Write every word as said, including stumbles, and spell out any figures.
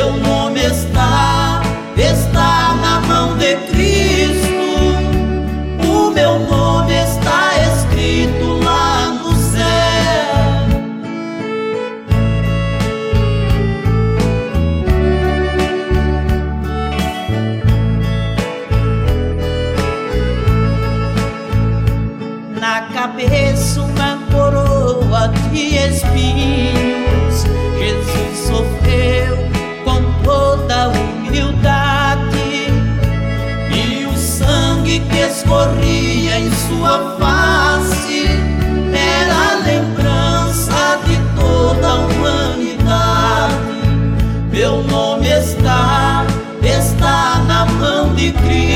Meu nome está, está na mão de Cristo. O meu nome está escrito lá no céu. Na cabeça uma coroa de espinhos, Jesus sofreu com toda humildade, e o sangue que escorria em sua face era a lembrança de toda a humanidade. Meu nome está, está na mão de Cristo.